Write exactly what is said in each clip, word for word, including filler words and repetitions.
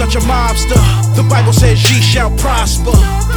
such a mobster. The Bible says ye shall prosper.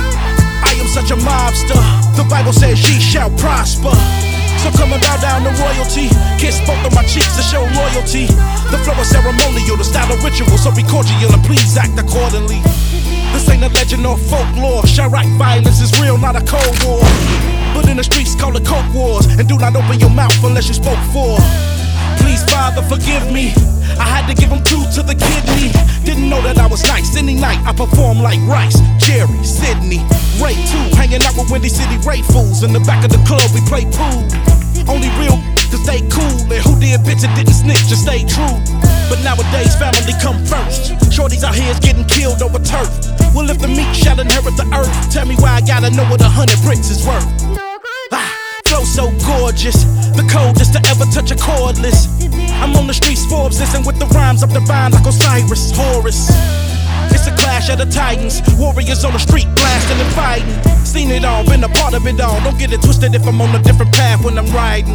I am such a mobster. The Bible says ye shall prosper. So come and bow down to royalty. Kiss both of my cheeks to show loyalty. The flow is ceremonial, the style of ritual. So be cordial and please act accordingly. This ain't a legend or folklore. Chirac violence is real, not a cold war. But in the streets call it coke wars. And do not open your mouth unless you spoke for. Please, Father, forgive me. I had to give him two to the kidney. Didn't know that I was nice. Any night I perform like Rice, Jerry, Sydney, Ray too. Hanging out with Windy City Ray fools. In the back of the club we play pool. Only real to stay cool. And who did bitch and didn't snitch, just stay true. But nowadays family come first. Shorties out here is getting killed over turf. Well, if the meat shall inherit the earth, tell me why I gotta know what a hundred bricks is worth. Ah, flow so gorgeous, the coldest to ever touch a cordless. I'm on the streets, Forbes, listen with the rhymes up the vine like Osiris, Horus. It's a clash of the titans, warriors on the street blasting and fighting. Seen it all, been a part of it all. Don't get it twisted if I'm on a different path when I'm riding.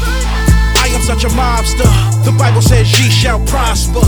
I am such a mobster. The Bible says ye shall prosper.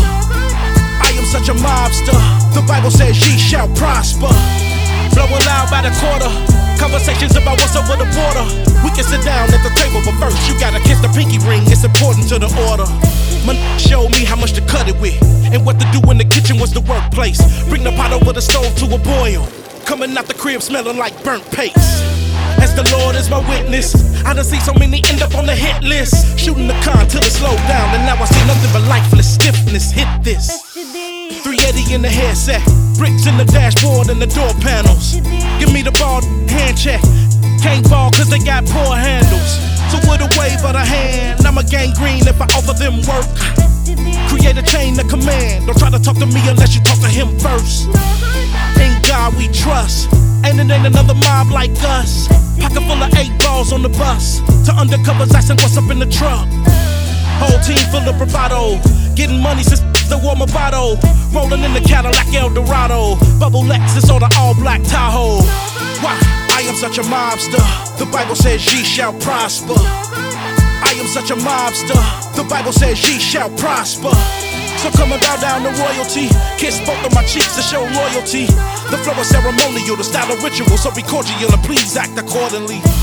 I am such a mobster. The Bible says ye shall prosper. Blowing loud by the quarter. Conversations about what's over the border. We can sit down at the table, but first you gotta kiss the pinky ring. It's important to the order. My showed me how much to cut it with, and what to do in the kitchen was the workplace. Bring the pot over the stove to a boil. Coming out the crib smelling like burnt paste. As the Lord is my witness, I done see so many end up on the hit list. Shooting the con till it slowed down, and now I see nothing but lifeless stiffness. Hit this. three eighty in the headset, bricks in the dashboard and the door panels. Give me the ball, hand check. Can't ball cause they got poor handles. So with a wave of the hand, I'm a gangrene if I offer them work. Create a chain of command. Don't try to talk to me unless you talk to him first. In God we trust, and it ain't another mob like us. Pocket full of eight balls on the bus. To undercovers asking what's up in the truck. Whole team full of bravado. Getting money since the war bottle. Rolling in the Cadillac Eldorado. Bubble Lexus or the all black Tahoe. Why? I am such a mobster. The Bible says ye shall prosper. I am such a mobster. The Bible says ye shall prosper. So come and bow down to royalty. Kiss both of my cheeks to show loyalty. The flow is ceremonial, the style of ritual. So be cordial and please act accordingly.